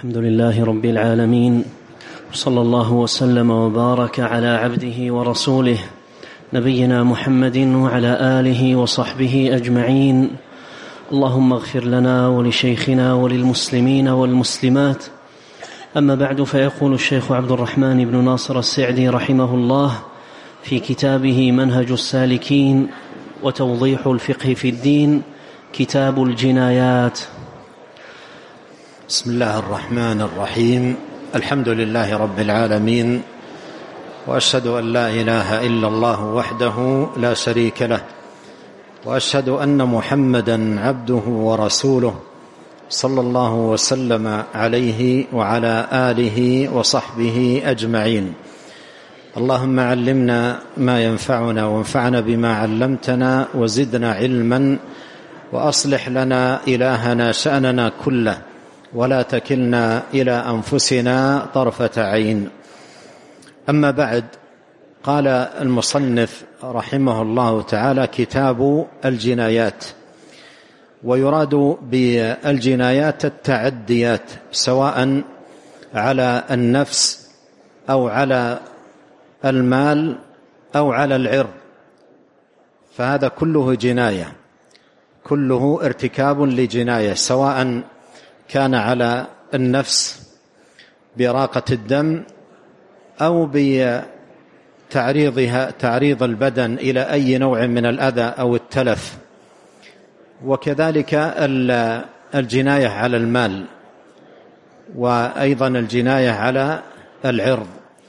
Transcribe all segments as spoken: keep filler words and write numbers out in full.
الحمد لله رب العالمين، صلى الله وسلم وبارك على عبده ورسوله نبينا محمد وعلى آله وصحبه أجمعين. اللهم اغفر لنا ولشيخنا وللمسلمين والمسلمات. أما بعد، فيقول الشيخ عبد الرحمن بن ناصر السعدي رحمه الله في كتابه منهج السالكين وتوضيح الفقه في الدين، كتاب الجنايات. بسم الله الرحمن الرحيم. الحمد لله رب العالمين، وأشهد أن لا إله إلا الله وحده لا شريك له، وأشهد أن محمدا عبده ورسوله صلى الله وسلم عليه وعلى آله وصحبه أجمعين. اللهم علمنا ما ينفعنا وانفعنا بما علمتنا وزدنا علما، وأصلح لنا إلهنا شأننا كله، ولا تكلنا إلى أنفسنا طرفة عين. أما بعد، قال المصنف رحمه الله تعالى: كتاب الجنايات. ويراد بالجنايات التعديات، سواء على النفس أو على المال أو على العرض، فهذا كله جناية، كله ارتكاب لجناية، سواء كان على النفس بإراقة الدم أو بتعريضها تعريض البدن إلى أي نوع من الأذى أو التلف، وكذلك الجناية على المال، وأيضا الجناية على العرض.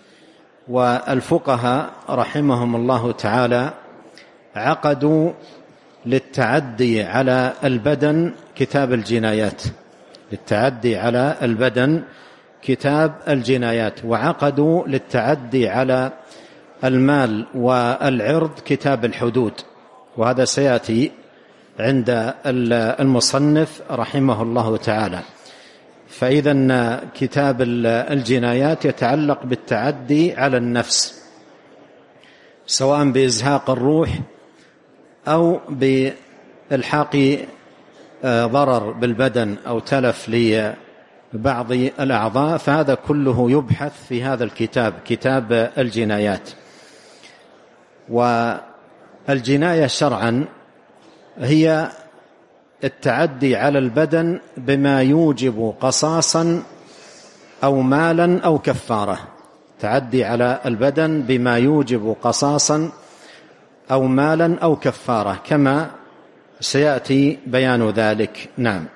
والفقهاء رحمهم الله تعالى عقدوا للتعدي على البدن كتاب الجنايات، للتعدي على البدن كتاب الجنايات، وعقدوا للتعدي على المال والعرض كتاب الحدود، وهذا سيأتي عند المصنف رحمه الله تعالى. فإذا كتاب الجنايات يتعلق بالتعدي على النفس، سواء بإزهاق الروح أو بإلحاق ضرر بالبدن أو تلف لبعض الأعضاء، فهذا كله يبحث في هذا الكتاب، كتاب الجنايات. والجناية شرعا هي التعدي على البدن بما يوجب قصاصا أو مالا أو كفارة، تعدي على البدن بما يوجب قصاصا أو مالا أو كفارة، كما سيأتي بيان ذلك. نعم.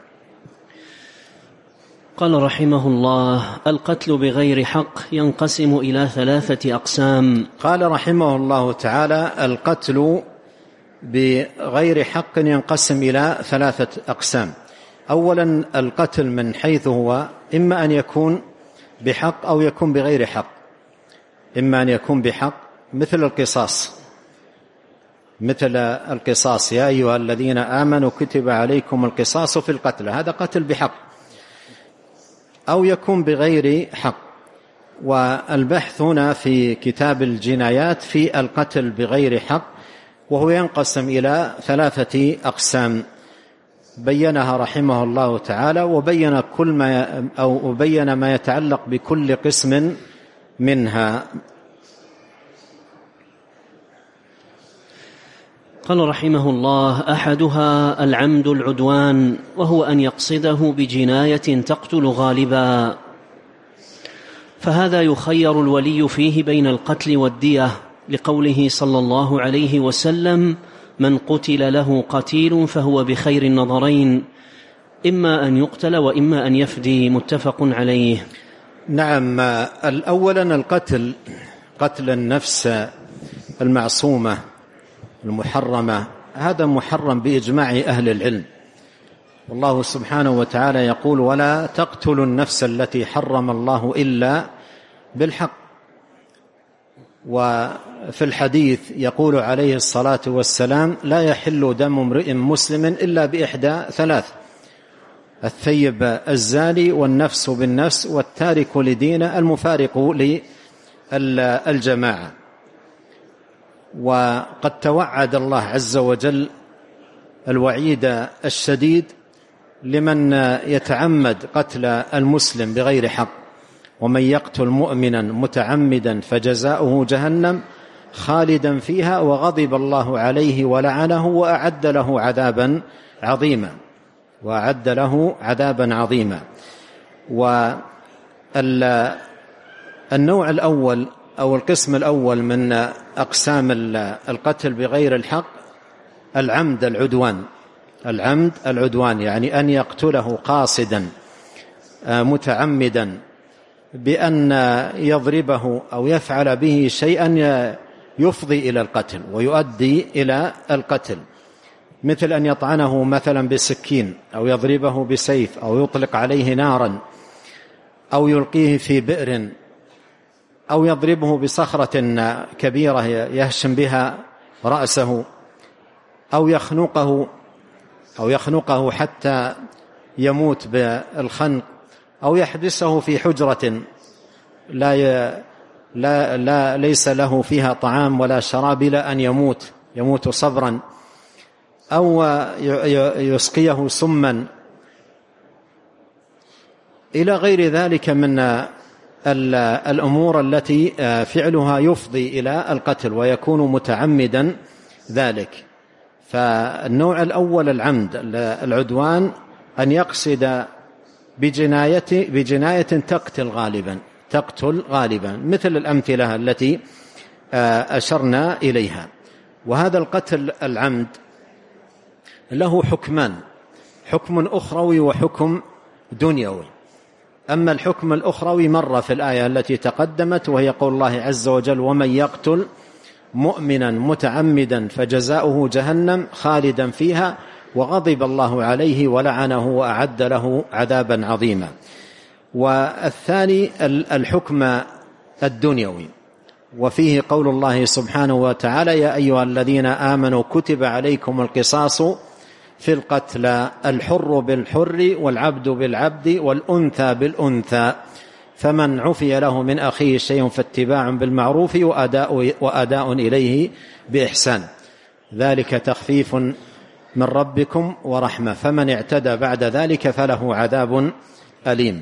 قال رحمه الله: القتل بغير حق ينقسم إلى ثلاثة أقسام. قال رحمه الله تعالى: القتل بغير حق ينقسم إلى ثلاثة أقسام. أولا، القتل من حيث هو إما أن يكون بحق أو يكون بغير حق. إما أن يكون بحق مثل القصاص، مثل القصاص: يا أيها الذين آمنوا كتب عليكم القصاص في القتل، هذا قتل بحق. أو يكون بغير حق. والبحث هنا في كتاب الجنايات في القتل بغير حق، وهو ينقسم إلى ثلاثة أقسام بينها رحمه الله تعالى، وبين كل ما أو بين ما يتعلق بكل قسم منها. قال رحمه الله: أحدها العمد العدوان، وهو أن يقصده بجناية تقتل غالبا، فهذا يخير الولي فيه بين القتل والدية، لقوله صلى الله عليه وسلم: من قتل له قتيل فهو بخير النظرين، إما أن يقتل وإما أن يفدي، متفق عليه. نعم. الأولا القتل، قتل النفس المعصومة المحرمة، هذا محرم بإجماع أهل العلم. والله سبحانه وتعالى يقول: ولا تقتلوا النفس التي حرم الله إلا بالحق. وفي الحديث يقول عليه الصلاة والسلام: لا يحل دم امرئ مسلم إلا بإحدى ثلاث: الثيب الزاني، والنفس بالنفس، والتارك لدين المفارق للجماعة. وقد توعد الله عز وجل الوعيد الشديد لمن يتعمد قتل المسلم بغير حق: ومن يقتل مؤمنا متعمدا فجزاؤه جهنم خالدا فيها وغضب الله عليه ولعنه وأعد له عذابا عظيما وأعد له عذابا عظيما. والنوع الأول أو القسم الأول من أقسام القتل بغير الحق العمد العدوان. العمد العدوان يعني أن يقتله قاصدا متعمدا بأن يضربه أو يفعل به شيئا يفضي إلى القتل ويؤدي إلى القتل، مثل أن يطعنه مثلا بسكين أو يضربه بسيف أو يطلق عليه نارا أو يلقيه في بئر أو يضربه بصخرة كبيرة يهشم بها رأسه أو يخنقه أو يخنقه حتى يموت بالخنق أو يحبسه في حجرة لا ي... لا لا ليس له فيها طعام ولا شراب إلى أن يموت يموت صبرا، أو يسقيه سما إلى غير ذلك من الأمور التي فعلها يفضي إلى القتل ويكون متعمدا ذلك. فالنوع الأول العمد العدوان أن يقصد بجناية بجناية تقتل غالبا تقتل غالبا مثل الأمثلة التي أشرنا إليها. وهذا القتل العمد له حكمان: حكم أخروي وحكم دنيوي. أما الحكم الأخروي مر في الآية التي تقدمت، وهي قول الله عز وجل: ومن يقتل مؤمنا متعمدا فجزاؤه جهنم خالدا فيها وغضب الله عليه ولعنه وأعد له عذابا عظيما. والثاني الحكم الدنيوي، وفيه قول الله سبحانه وتعالى: يا أيها الذين آمنوا كتب عليكم القصاص في القتلى الحر بالحر والعبد بالعبد والأنثى بالأنثى فمن عفي له من أخيه شيء فاتباع بالمعروف وأداء, وأداء إليه بإحسان ذلك تخفيف من ربكم ورحمة فمن اعتدى بعد ذلك فله عذاب أليم.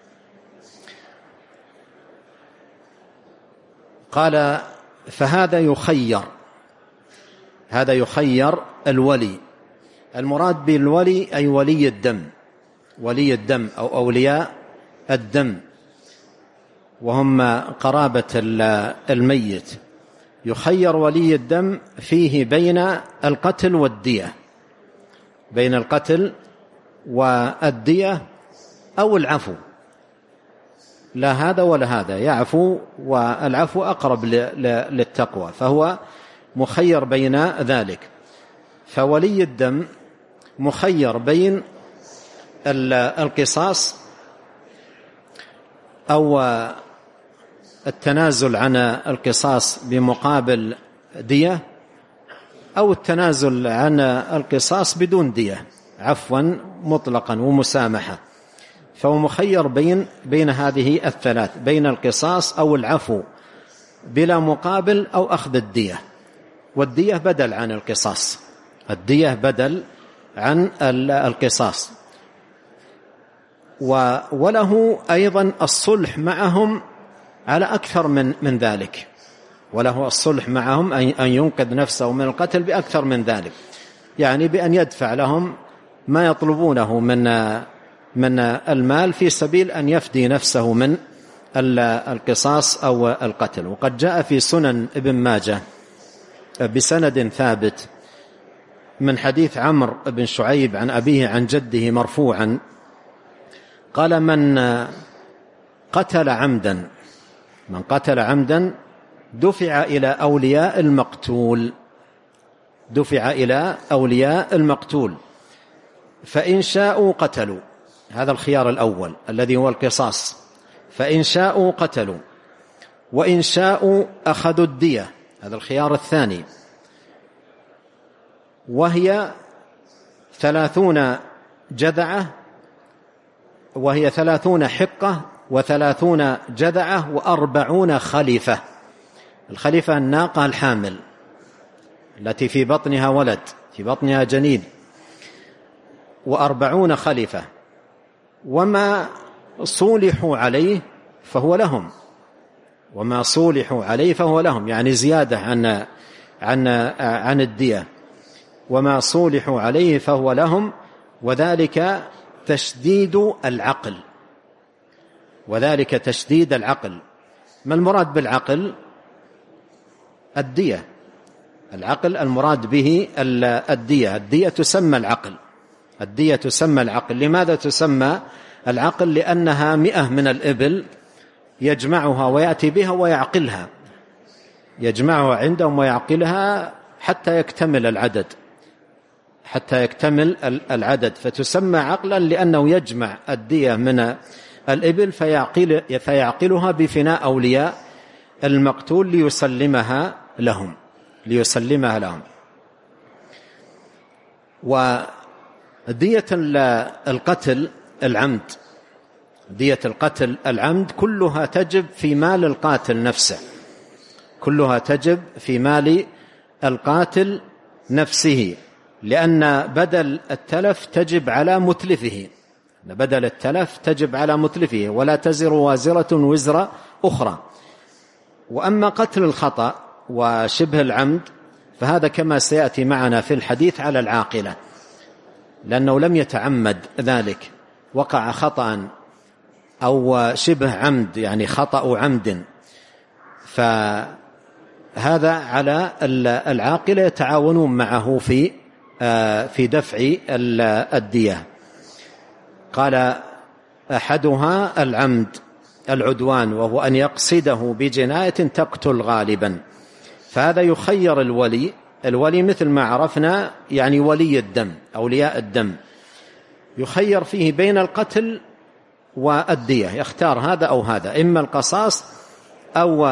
قال: فهذا يخير هذا يخير الولي. المراد بالولي أي ولي الدم ولي الدم أو أولياء الدم، وهم قرابة الميت. يخير ولي الدم فيه بين القتل والدية بين القتل والدية أو العفو، لا هذا ولا هذا، يعفو، والعفو أقرب للتقوى، فهو مخير بين ذلك. فولي الدم مخير بين القصاص أو التنازل عن القصاص بمقابل دية، أو التنازل عن القصاص بدون دية، عفوا مطلقا ومسامحة. فهو مخير بين بين هذه الثلاث، بين القصاص أو العفو بلا مقابل أو أخذ الدية، والدية بدل عن القصاص الدية بدل عن القصاص. وله أيضا الصلح معهم على أكثر من من ذلك، وله الصلح معهم أن ينقذ نفسه من القتل بأكثر من ذلك، يعني بأن يدفع لهم ما يطلبونه من من المال في سبيل أن يفدي نفسه من القصاص أو القتل. وقد جاء في سنن ابن ماجه بسند ثابت من حديث عمرو بن شعيب عن أبيه عن جده مرفوعا قال: من قتل عمدا من قتل عمدا دفع إلى أولياء المقتول دفع إلى أولياء المقتول فإن شاءوا قتلوا. هذا الخيار الأول الذي هو القصاص، فإن شاءوا قتلوا، وإن شاءوا أخذوا الدية، هذا الخيار الثاني، وهي ثلاثون جذعة وهي ثلاثون حقة وثلاثون جذعة وأربعون خليفة. الخليفة الناقة الحامل التي في بطنها ولد، في بطنها جنين، وأربعون خليفة، وما صولحوا عليه فهو لهم، وما صولحوا عليه فهو لهم، يعني زيادة عن عن عن الدية، وما صولحوا عليه فهو لهم، وذلك تشديد العقل، وذلك تشديد العقل. ما المراد بالعقل؟ الدية. العقل المراد به الدية. الدية تسمى العقل، الدية تسمى العقل. لماذا تسمى العقل؟ لأنها مئة من الإبل يجمعها ويأتي بها ويعقلها، يجمعها عندهم ويعقلها حتى يكتمل العدد، حتى يكتمل العدد، فتسمى عقلا لأنه يجمع الدية من الإبل فيعقل فيعقلها بفناء أولياء المقتول ليسلمها لهم ليسلمها لهم. ودية القتل العمد، دية القتل العمد كلها تجب في مال القاتل نفسه، كلها تجب في مال القاتل نفسه، لأن بدل التلف تجب على متلفه، بدل التلف تجب على متلفه، ولا تزر وازرة وزر أخرى. وأما قتل الخطأ وشبه العمد فهذا كما سيأتي معنا في الحديث على العاقلة، لأنه لم يتعمد ذلك، وقع خطأ أو شبه عمد، يعني خطأ عمد، فهذا على العاقلة يتعاونون معه في في دفع الدية. قال أحدها العمد العدوان، وهو أن يقصده بجناية تقتل غالبا، فهذا يخير الولي. الولي مثل ما عرفنا يعني ولي الدم، أولياء الدم، يخير فيه بين القتل والدية، يختار هذا أو هذا، إما القصاص أو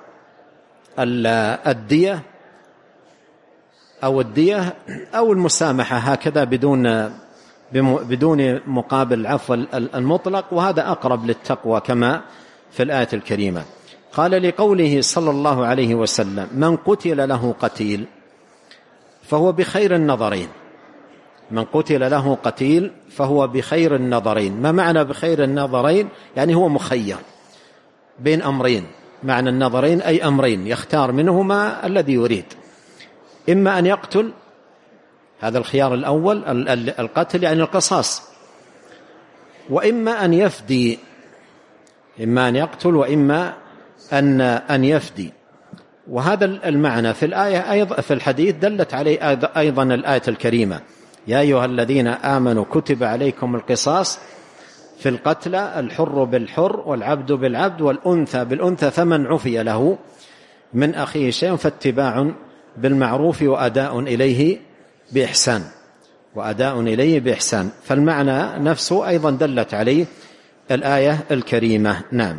الدية أو الدية أو المسامحة، هكذا بدون بدون مقابل العفو المطلق، وهذا أقرب للتقوى كما في الآية الكريمة. قال لقوله صلى الله عليه وسلم: من قتل له قتيل فهو بخير النظرين. من قتل له قتيل فهو بخير النظرين. ما معنى بخير النظرين؟ يعني هو مخير بين أمرين. معنى النظرين أي أمرين، يختار منهما الذي يريد، إما أن يقتل، هذا الخيار الأول القتل يعني القصاص، وإما أن يفدي، إما أن يقتل وإما أن أن يفدي. وهذا المعنى في الآية أيضا في الحديث دلت عليه أيضا الآية الكريمة: يا أيها الذين آمنوا كتب عليكم القصاص في القتلى، الحر بالحر والعبد بالعبد والأنثى بالأنثى، فمن عفي له من أخيه شيء فاتباع بالمعروف وأداء إليه بإحسان، وأداء إليه بإحسان. فالمعنى نفسه أيضا دلت عليه الآية الكريمة. نعم.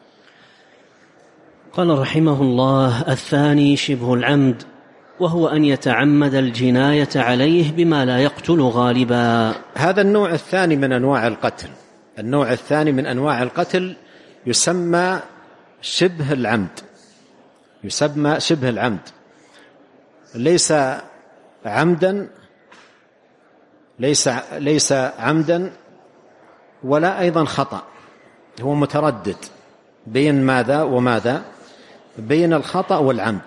قال رحمه الله: الثاني شبه العمد، وهو أن يتعمد الجناية عليه بما لا يقتل غالبا. هذا النوع الثاني من أنواع القتل. النوع الثاني من أنواع القتل يسمى شبه العمد، يسمى شبه العمد، ليس عمدا، ليس ليس عمدا ولا أيضا خطأ، هو متردد بين ماذا وماذا؟ بين الخطأ والعمد،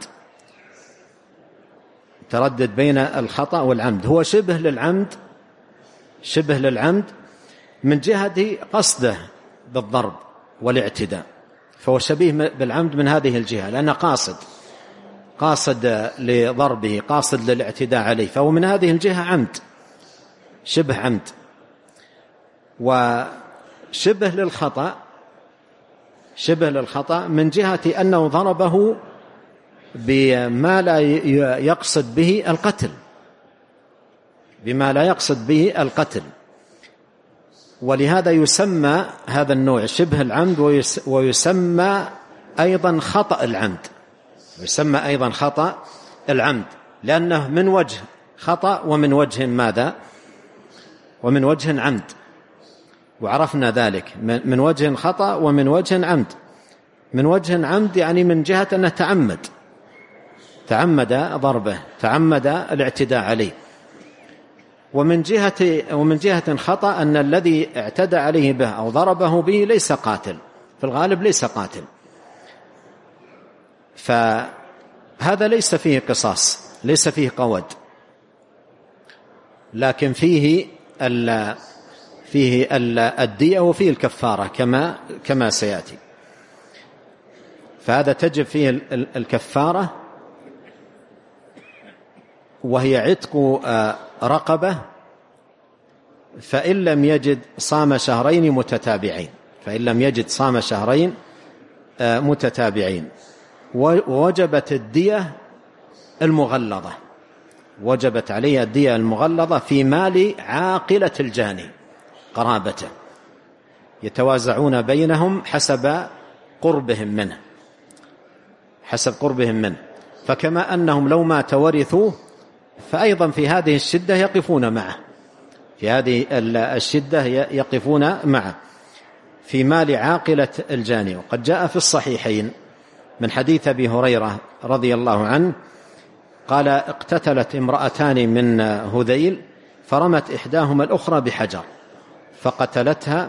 تردد بين الخطأ والعمد. هو شبه للعمد، شبه للعمد من جهة قصده بالضرب والاعتداء، فهو شبيه بالعمد من هذه الجهة، لأنه قاصد قاصد لضربه، قاصد للاعتداء عليه، فهو من هذه الجهة عمد، شبه عمد. وشبه للخطأ، شبه للخطأ من جهة أنه ضربه بما لا يقصد به القتل، بما لا يقصد به القتل. ولهذا يسمى هذا النوع شبه العمد، ويسمى أيضا خطأ العمد، يسمى أيضا خطأ العمد، لأنه من وجه خطأ ومن وجه ماذا؟ ومن وجه عمد، وعرفنا ذلك، من وجه خطأ ومن وجه عمد. من وجه عمد يعني من جهة أنه تعمد، تعمد ضربه، تعمد الاعتداء عليه. ومن جهة ومن جهة خطأ أن الذي اعتدى عليه به أو ضربه به ليس قاتل، في الغالب ليس قاتل، فهذا ليس فيه قصاص، ليس فيه قود، لكن فيه ال فيه الدية وفيه الكفارة كما كما سيأتي. فهذا تجب فيه الكفارة، وهي عتق رقبة، فإن لم يجد صام شهرين متتابعين، فإن لم يجد صام شهرين متتابعين. ووجبت الدية المغلظة، وجبت عليها الدية المغلظة في مال عاقلة الجاني قرابته، يتوازعون بينهم حسب قربهم منه، حسب قربهم منه. فكما أنهم لو ما تورثوه فأيضا في هذه الشدة يقفون معه، في هذه الشدة يقفون معه في مال عاقلة الجاني. وقد جاء في الصحيحين من حديث أبي هريرة رضي الله عنه قال: اقتتلت امرأتان من هذيل فرمت إحداهما الأخرى بحجر فقتلتها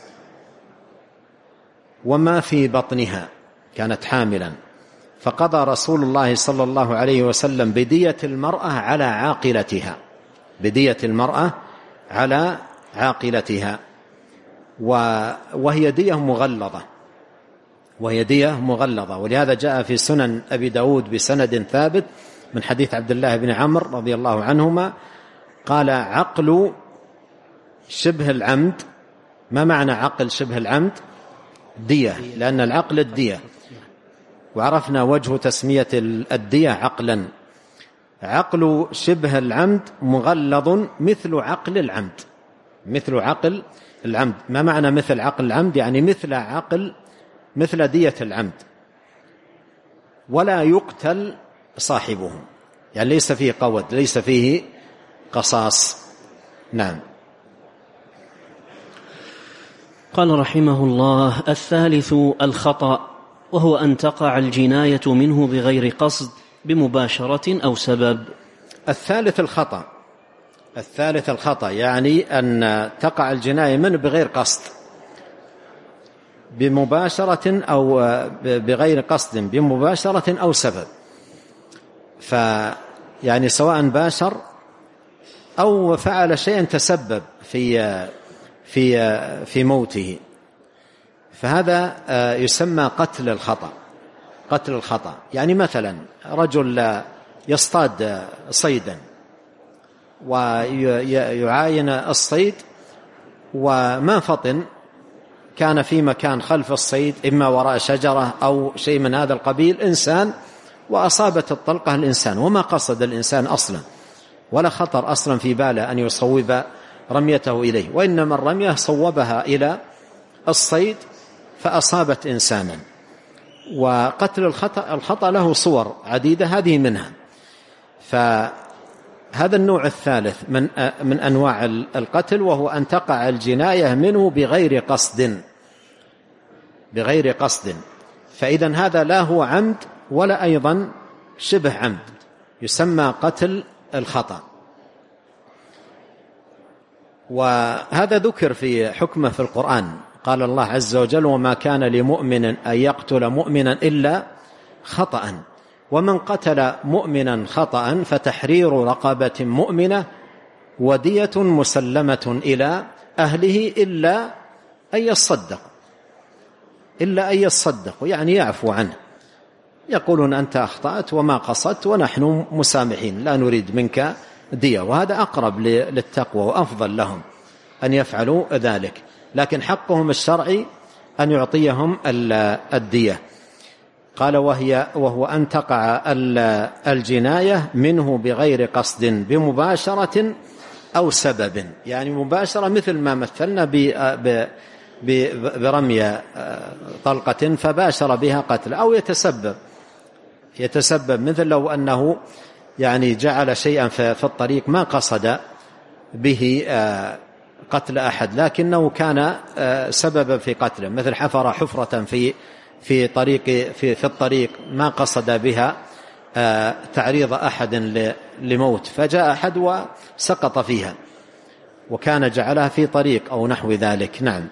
وما في بطنها، كانت حاملا، فقضى رسول الله صلى الله عليه وسلم بدية المرأة على عاقلتها، بدية المرأة على عاقلتها، وهي دية مغلظة، وهي دية مغلظة. ولهذا جاء في سنن أبي داود بسند ثابت من حديث عبد الله بن عمرو رضي الله عنهما قال: عقل شبه العمد. ما معنى عقل شبه العمد؟ دية، لأن العقل الدية، وعرفنا وجه تسمية الدية عقلا. عقل شبه العمد مغلظ مثل عقل العمد، مثل عقل العمد. ما معنى مثل عقل العمد؟ يعني مثل عقل، مثل دية العمد، ولا يقتل صاحبه، يعني ليس فيه قود، ليس فيه قصاص. نعم. قال رحمه الله: الثالث الخطأ، وهو أن تقع الجناية منه بغير قصد بمباشرة أو سبب. الثالث الخطأ، الثالث الخطأ يعني أن تقع الجناية منه بغير قصد، بمباشرة أو بغير قصد، بمباشرة أو سبب. فيعني سواء باشر أو فعل شيئا تسبب في في في موته، فهذا يسمى قتل الخطأ. قتل الخطأ يعني مثلا رجل يصطاد صيدا ويعاين الصيد وما فطن، كان في مكان خلف الصيد إما وراء شجرة أو شيء من هذا القبيل إنسان، وأصابت الطلقة الإنسان وما قصد الإنسان أصلا، ولا خطر أصلا في باله أن يصوب رميته إليه، وإنما الرمية صوبها إلى الصيد فأصابت إنسانا. وقتل الخطأ الخطأ له صور عديدة، هذه منها. فهذا النوع الثالث من من أنواع القتل، وهو أن تقع الجناية منه بغير قصد، بغير قصد. فإذا هذا لا هو عمد ولا أيضا شبه عمد، يسمى قتل الخطأ. وهذا ذكر في حكمه في القرآن، قال الله عز وجل: وما كان لمؤمن أن يقتل مؤمنا إلا خطأ، ومن قتل مؤمنا خطأ فتحرير رقبة مؤمنة ودية مسلمة إلى أهله إلا أن يصدق، إلا أن يصدق يعني يعفو عنه، يقولون أنت أخطأت وما قصدت ونحن مسامحين لا نريد منك دية. وهذا أقرب للتقوى وأفضل لهم أن يفعلوا ذلك، لكن حقهم الشرعي أن يعطيهم الدية. قال: وهي وهو أن تقع الجناية منه بغير قصد بمباشرة أو سبب، يعني مباشرة مثل ما مثلنا برمي طلقة فباشر بها قتل، أو يتسبب يتسبب مثل لو أنه يعني جعل شيئا في الطريق ما قصد به قتل أحد لكنه كان سببا في قتله، مثل حفر حفرة في في طريق في في الطريق ما قصد بها تعريض أحد لموت، فجاء أحد وسقط فيها، وكان جعلها في طريق أو نحو ذلك. نعم.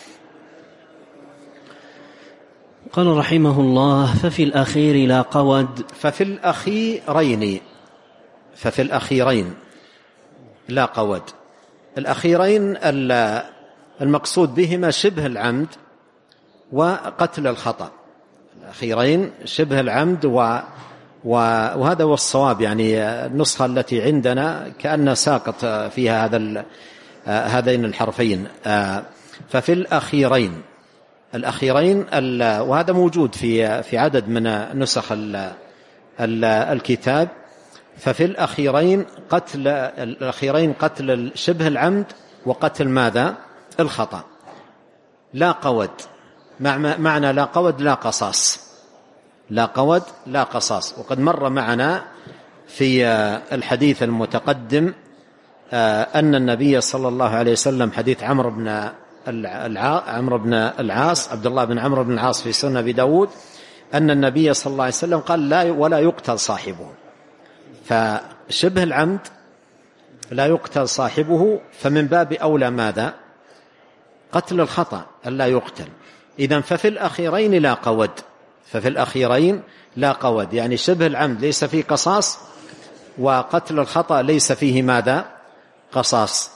قال رحمه الله: ففي الأخير لا قود. ففي الأخيرين ففي الأخيرين لا قود. الأخيرين المقصود بهما شبه العمد وقتل الخطأ. الأخيرين شبه العمد و وهذا هو الصواب، يعني النسخة التي عندنا كأن ساقط فيها هذا هذين الحرفين. ففي الأخيرين الأخيرين وهذا موجود في في عدد من نسخ الكتاب. ففي الأخيرين قتل الأخيرين قتل شبه العمد وقتل ماذا؟ الخطأ. لا قود، معنى لا قود لا قصاص، لا قود لا قصاص. وقد مر معنا في الحديث المتقدم أن النبي صلى الله عليه وسلم، حديث عمرو بن عمرو بن العاص عبد الله بن عمرو بن العاص في سنن أبي داود، أن النبي صلى الله عليه وسلم قال: لا ولا يقتل صاحبه. فشبه العمد لا يقتل صاحبه، فمن باب أولى ماذا؟ قتل الخطأ ألا يقتل. إذن ففي الأخيرين لا قود، ففي الأخيرين لا قود، يعني شبه العمد ليس فيه قصاص، وقتل الخطأ ليس فيه ماذا؟ قصاص.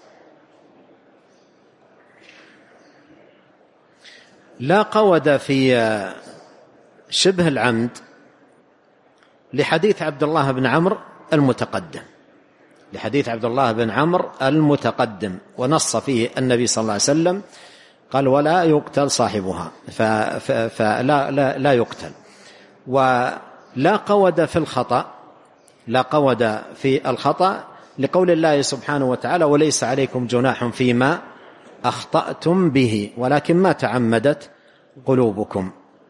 لا قود في شبه العمد لحديث عبد الله بن عمرو المتقدم، لحديث عبد الله بن عمرو المتقدم، ونص فيه النبي صلى الله عليه وسلم قال: ولا يقتل صاحبها، فلا لا لا يقتل. ولا قود في الخطأ، لا قود في الخطأ لقول الله سبحانه وتعالى: وليس عليكم جناح فيما أخطأتم به ولكن ما تعمدت قلوبكم.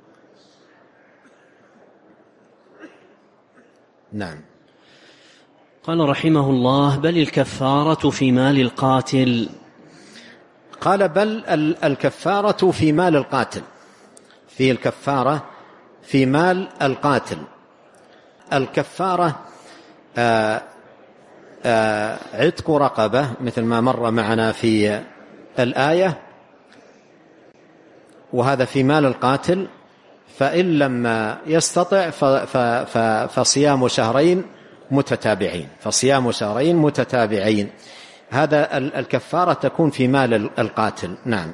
نعم. قال رحمه الله: بل الكفارة في مال القاتل. قال: بل الكفارة في مال القاتل، في الكفارة في مال القاتل. الكفارة آآ آآ عتق رقبة مثل ما مر معنا في الآية، وهذا في مال القاتل. فإن لم يستطع فصيام شهرين متتابعين، فصيام شهرين متتابعين. هذا الكفارة تكون في مال القاتل. نعم.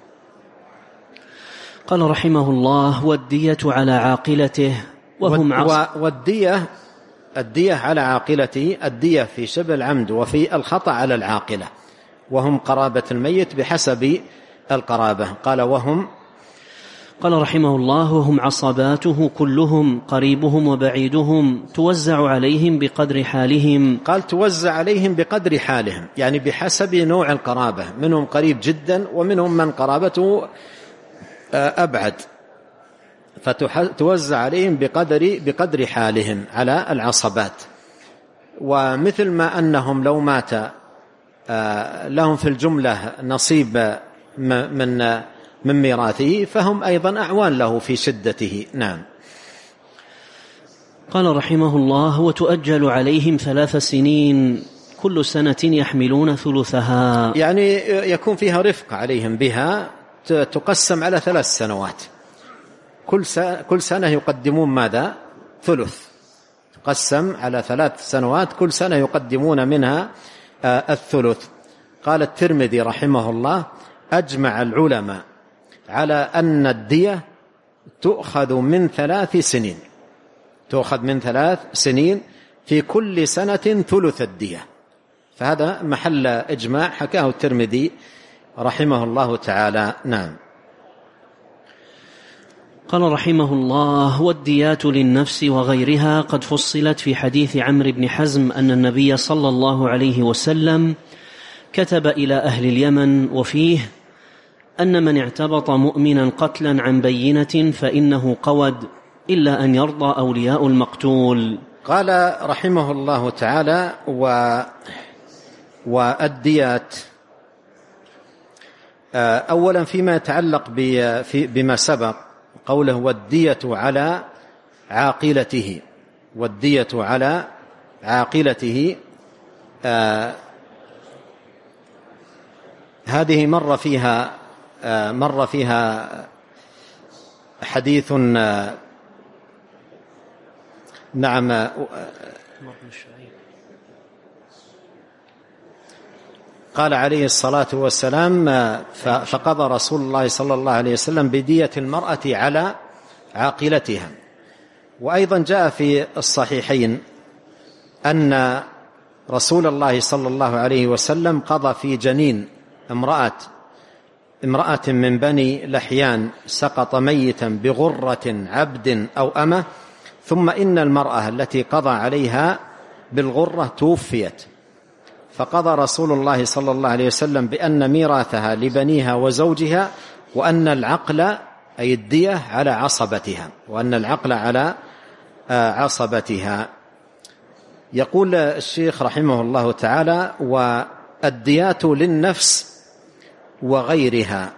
قال رحمه الله: والدية على عاقلته وهم عصر. والدية الدية على عاقلته، الدية في شبه العمد وفي الخطأ على العاقلة، وهم قرابة الميت بحسب القرابة. قال: وهم قال رحمه الله: وهم عصباته كلهم، قريبهم وبعيدهم، توزع عليهم بقدر حالهم. قال: توزع عليهم بقدر حالهم، يعني بحسب نوع القرابة، منهم قريب جدا ومنهم من قرابته أبعد، فتوزع عليهم بقدر بقدر حالهم على العصبات. ومثل ما أنهم لو مات لهم في الجملة نصيب من من ميراثه، فهم أيضا أعوان له في شدته. نعم. قال رحمه الله: وتؤجل عليهم ثلاث سنين، كل سنة يحملون ثلثها. يعني يكون فيها رفق عليهم بها، تقسم على ثلاث سنوات، كل سنة, كل سنة يقدمون ماذا؟ ثلث، تقسم على ثلاث سنوات، كل سنة يقدمون منها الثلث. قال الترمذي رحمه الله: أجمع العلماء على أن الدية تؤخذ من ثلاث سنين، تؤخذ من ثلاث سنين في كل سنة ثلث الدية. فهذا محل إجماع حكاه الترمذي رحمه الله تعالى. نعم. قال رحمه الله: والديات للنفس وغيرها قد فصلت في حديث عمرو بن حزم أن النبي صلى الله عليه وسلم كتب إلى أهل اليمن وفيه أن من اعتبط مؤمنا قتلا عن بينة فإنه قود إلا أن يرضى أولياء المقتول. قال رحمه الله تعالى: و والديات أولا فيما يتعلق بما سبق، قوله: والدية على عاقلته، والدية على عاقلته، هذه مر فيها مر فيها حديث نعم قال عليه الصلاة والسلام فقضى رسول الله صلى الله عليه وسلم بدية المرأة على عاقلتها. وأيضا جاء في الصحيحين أن رسول الله صلى الله عليه وسلم قضى في جنين امرأة امرأة من بني لحيان سقط ميتا بغرة عبد أو أمة، ثم إن المرأة التي قضى عليها بالغرة توفيت، فقضى رسول الله صلى الله عليه وسلم بأن ميراثها لبنيها وزوجها، وأن العقل أي الدية على عصبتها، وأن العقل على عصبتها. يقول الشيخ رحمه الله تعالى: والديات للنفس وغيرها.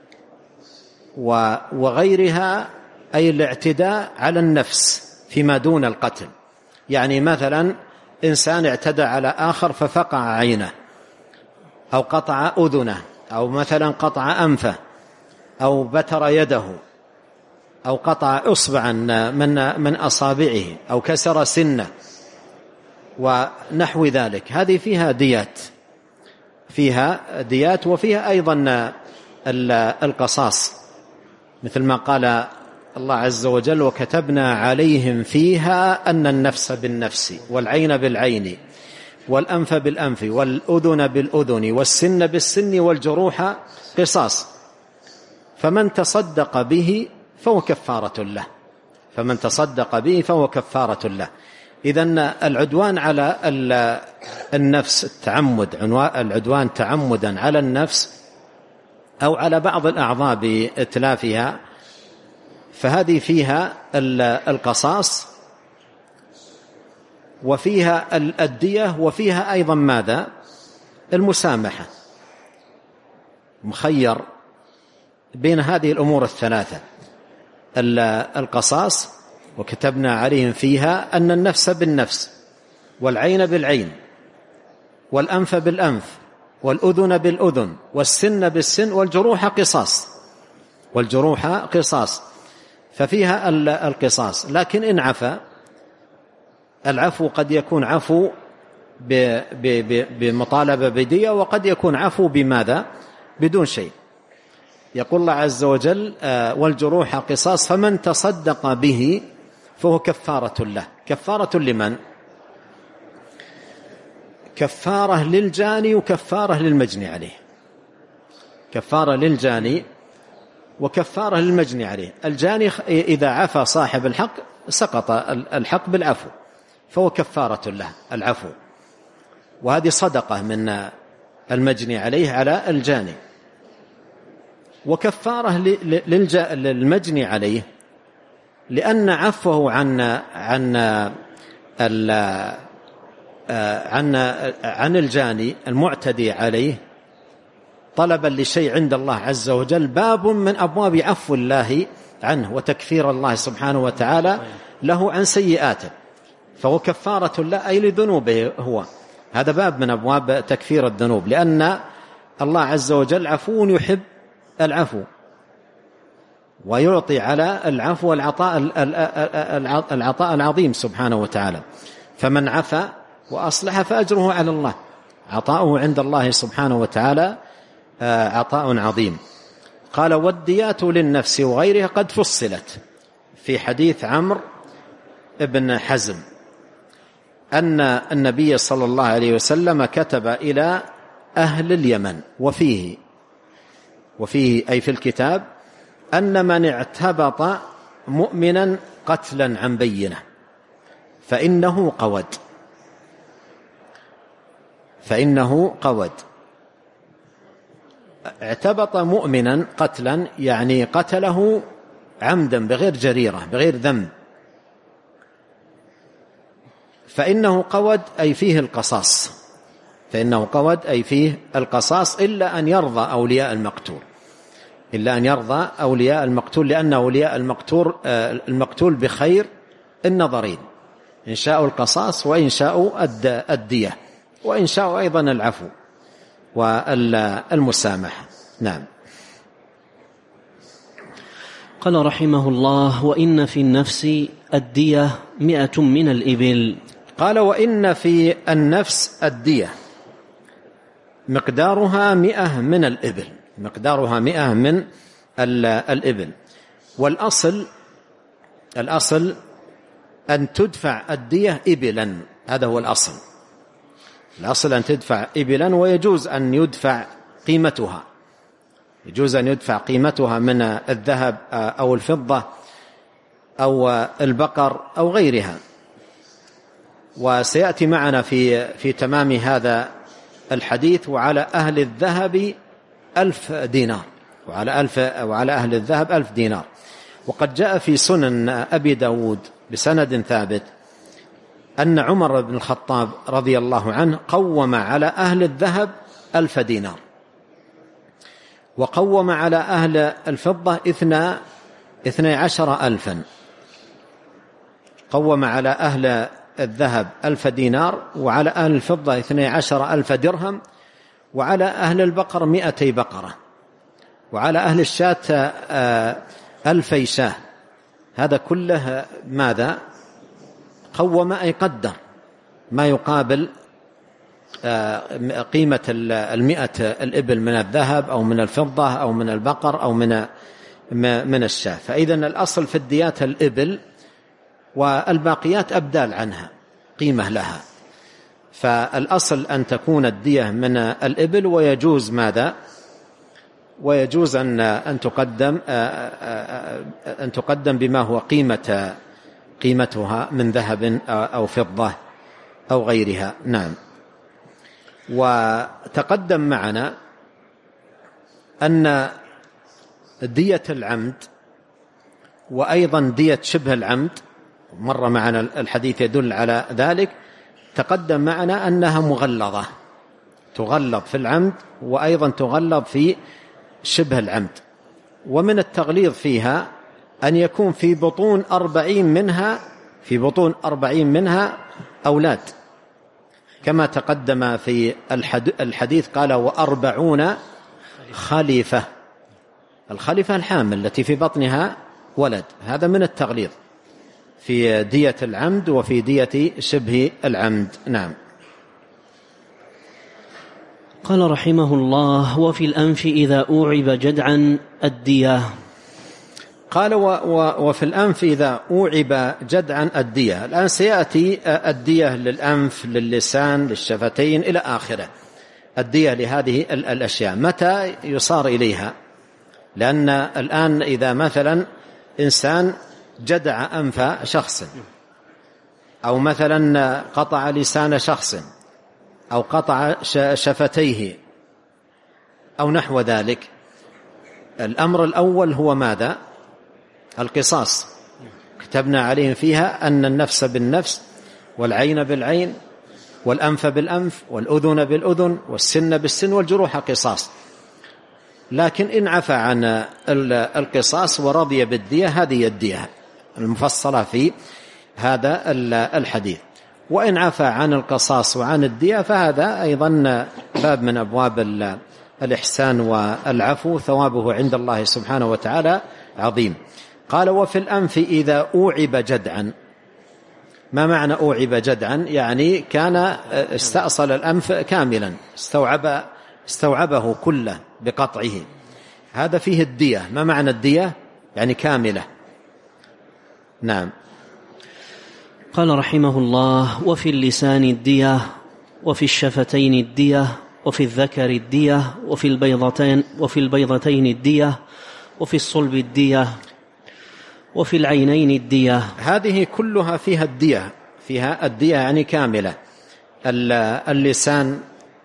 وغيرها أي الاعتداء على النفس فيما دون القتل، يعني مثلا إنسان اعتدى على آخر ففقع عينه أو قطع أذنه أو مثلا قطع أنفه أو بتر يده أو قطع إصبعا من من أصابعه أو كسر سنه ونحو ذلك، هذه فيها ديات فيها ديات وفيها أيضا القصاص، مثل ما قال الله عز وجل: وكتبنا عليهم فيها أن النفس بالنفس والعين بالعين والأنف بالأنف والأذن بالأذن والسن بالسن والجروح قصاص، فمن تصدق به فهو كفارة له فمن تصدق به فهو كفارة له. إذن العدوان على النفس التعمد العدوان تعمدا على النفس أو على بعض الأعضاء بإتلافها، فهذه فيها القصاص وفيها الدية وفيها أيضا ماذا؟ المسامحة. مخير بين هذه الأمور الثلاثة: القصاص وكتبنا عليهم فيها أن النفس بالنفس والعين بالعين والأنف بالأنف والأذن بالأذن والسن بالسن والجروح قصاص والجروح قصاص ففيها القصاص. لكن إن عفا، العفو قد يكون عفو بمطالبة بدية، وقد يكون عفو بماذا؟ بدون شيء. يقول الله عز وجل: والجروح قصاص فمن تصدق به فهو كفارة له. كفارة لمن؟ كفارة للجاني وكفارة للمجني عليه. كفارة للجاني وكفارة للمجني عليه. الجاني إذا عفى صاحب الحق سقط الحق بالعفو، فهو كفارة له العفو، وهذه صدقة من المجني عليه على الجاني. وكفارة للمجني عليه لأن عفوه عن عن عن عن الجاني المعتدي عليه طلبا لشيء عند الله عز وجل باب من أبواب عفو الله عنه وتكفير الله سبحانه وتعالى له عن سيئاته، فهو كفارة له أي لذنوبه هو. هذا باب من أبواب تكفير الذنوب، لأن الله عز وجل عفو يحب العفو ويعطي على العفو والعطاء العطاء العظيم سبحانه وتعالى. فمن عفا وأصلح فأجره على الله، عطاؤه عند الله سبحانه وتعالى عطاء عظيم. قال: والديات للنفس وغيرها قد فصلت في حديث عمرو بن حزم أن النبي صلى الله عليه وسلم كتب إلى أهل اليمن وفيه وفيه أي في الكتاب أن من اعتبط مؤمنا قتلا عن بينة فإنه قود فإنه قود اعتبط مؤمنا قتلا يعني قتله عمدا بغير جريرة بغير ذنب، فإنه قود أي فيه القصاص فإنه قود أي فيه القصاص إلا أن يرضى أولياء المقتول إلا أن يرضى أولياء المقتول لأن أولياء المقتول المقتول بخير النظرين، إن شاءوا القصاص وإن شاءوا الدية وإن شاءوا أيضا العفو. والمسامحة. نعم. قال رحمه الله: وإن في النفس الدية مئة من الإبل. قال: وإن في النفس الدية مقدارها مئة من الإبل، مقدارها مئة من الإبل. والأصل الأصل أن تدفع الدية إبلا، هذا هو الأصل. الأصل أن تدفع إبلا، ويجوز أن يدفع قيمتها، يجوز أن يدفع قيمتها من الذهب أو الفضة أو البقر أو غيرها. وسيأتي معنا في في تمام هذا الحديث: وعلى أهل الذهب ألف دينار، وعلى ألف وعلى أهل الذهب ألف دينار. وقد جاء في سنن أبي داود بسند ثابت أن عمر بن الخطاب رضي الله عنه قوم على أهل الذهب ألف دينار، وقوم على أهل الفضة اثنا اثني عشر ألفا. قوم على أهل الذهب ألف دينار، وعلى أهل الفضة اثني عشر ألف درهم، وعلى أهل البقر مئتي بقرة، وعلى أهل الشاة ألفي شاه. هذا كله ماذا؟ قوم أي قدر ما يقابل قيمة المئة الإبل من الذهب أو من الفضة أو من البقر أو من من الشاة. فإذن الأصل في الديات الإبل، والباقيات أبدال عنها قيمة لها. فالأصل أن تكون الدية من الإبل، ويجوز ماذا؟ ويجوز أن أن تقدم أن تقدم بما هو قيمة قيمتها من ذهب أو فضة أو غيرها. نعم. وتقدم معنا أن دية العمد وأيضا دية شبه العمد، مر معنا الحديث يدل على ذلك، تقدم معنا أنها مغلظة، تغلظ في العمد وأيضا تغلظ في شبه العمد. ومن التغليظ فيها أن يكون في بطون أربعين منها في بطون أربعين منها أولاد، كما تقدم في الحديث قال: وأربعون خليفة. الخليفة الحامل التي في بطنها ولد. هذا من التغليظ في دية العمد وفي دية شبه العمد. نعم. قال رحمه الله: وفي الأنف إذا أوعب جدعا الدية. قال: وفي الأنف إذا أوعب جدعا الدية. الآن سيأتي الدية للأنف، للسان، للشفتين إلى آخره. الدية لهذه الأشياء متى يصار إليها؟ لأن الآن إذا مثلا إنسان جدع أنف شخص، أو مثلا قطع لسان شخص، أو قطع شفتيه، أو نحو ذلك، الأمر الأول هو ماذا؟ القصاص. كتبنا عليهم فيها أن النفس بالنفس، والعين بالعين، والأنف بالأنف، والأذن بالأذن، والسن بالسن، والجروح قصاص. لكن إن عفى عن القصاص ورضي بالدية، هذه الدية المفصلة في هذا الحديث. وإن عفى عن القصاص وعن الدية، فهذا أيضا باب من أبواب الإحسان والعفو، ثوابه عند الله سبحانه وتعالى عظيم. قال: وفي الأنف إذا أوعب جدعا. ما معنى أوعب جدعا؟ يعني كان استأصل الأنف كاملا، استوعب استوعبه كله بقطعه. هذا فيه الدية. ما معنى الدية؟ يعني كاملة. نعم. قال رحمه الله: وفي اللسان الدية، وفي الشفتين الدية، وفي الذكر الدية، وفي البيضتين وفي البيضتين الدية، وفي الصلب الدية، وفي العينين الدية. هذه كلها فيها الدية، فيها الدية يعني كاملة. اللسان